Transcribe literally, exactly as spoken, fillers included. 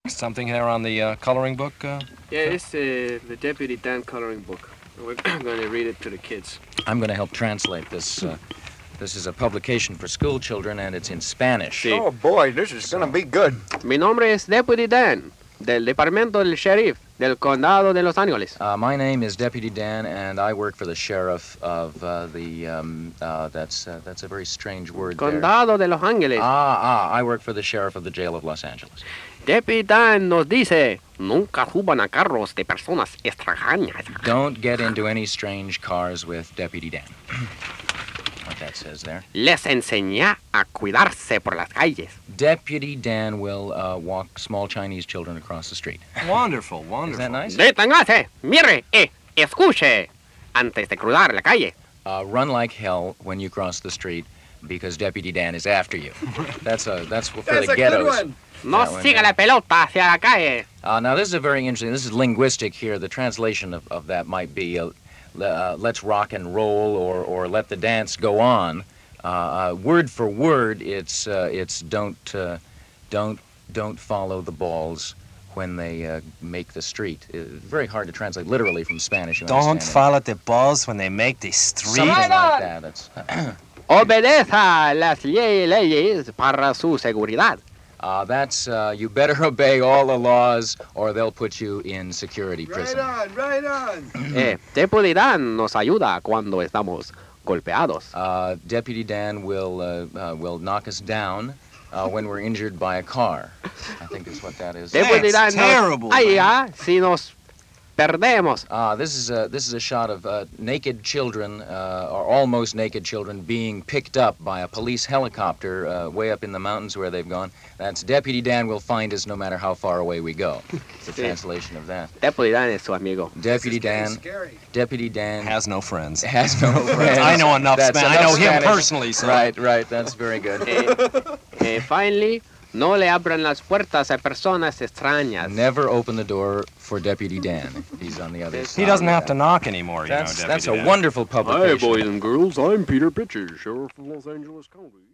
Something here on the uh, coloring book? Uh? Yeah, it's uh, the Deputy Dan coloring book. We're going to read it to the kids. I'm going to help translate this. Uh, this is a publication for school children, and it's in Spanish. Sí. Oh, boy, this is going to be good. Mi nombre es Deputy Dan, del Departamento del Sheriff, del Condado de Los Ángeles. Uh, my name is Deputy Dan, and I work for the sheriff of uh, the, um, uh, that's uh, that's a very strange word Condado there. de Los Ángeles. Ah, ah, I work for the sheriff of the jail of Los Angeles. Deputy Dan nos dice, nunca suban a carros de personas extrañas. Don't get into any strange cars with Deputy Dan. What that says there. Les enseña a cuidarse por las calles. Deputy Dan will uh, walk small Chinese children across the street. Wonderful, wonderful. Isn't that nice? Deténgase, mire, eh, escuche, antes de cruzar la calle. Uh, run like hell when you cross the street, because Deputy Dan is after you. That's a that's for That's the a ghettos. good one. No siga la pelota hacia la calle. Uh, now this is a very interesting. This is linguistic here. The translation of, of that might be uh, uh, "let's rock and roll" or or "let the dance go on." Uh, uh, word for word, it's uh, it's don't uh, don't don't follow the balls when they uh, make the street. It's very hard to translate literally from Spanish. You Don't understand follow the balls when they make the street. Something like that. That's Obedeza las le- leyes para su seguridad. uh, that's uh, you better obey all the laws, or they'll put you in security Right prison. on, right on. eh, Deputy Dan nos ayuda cuando estamos golpeados. Uh, Deputy Dan will uh, uh, will knock us down uh, when we're injured by a car. I think that's what that is. Deputy That's Dan terrible, nos ayuda si nos perdemos. Uh, this is a this is a shot of uh, naked children, uh, or almost naked children, being picked up by a police helicopter uh, way up in the mountains where they've gone. That's Deputy Dan will find us no matter how far away we go. It's a Sí. translation of that. Deputy Dan es su amigo. Deputy Dan. Scary. Deputy Dan Has no friends. has no friends. I know enough That's Spanish. I enough know him Spanish. personally, so. Right, right. That's very good. Eh, eh, finally, no le abran las puertas a personas extrañas. Never open the door for Deputy Dan. He's on the other side. He doesn't of have to that. knock anymore, you That's know, that's a Deputy Dan. wonderful publication. and girls, I'm Peter Pitcher, Sheriff of Los Angeles County.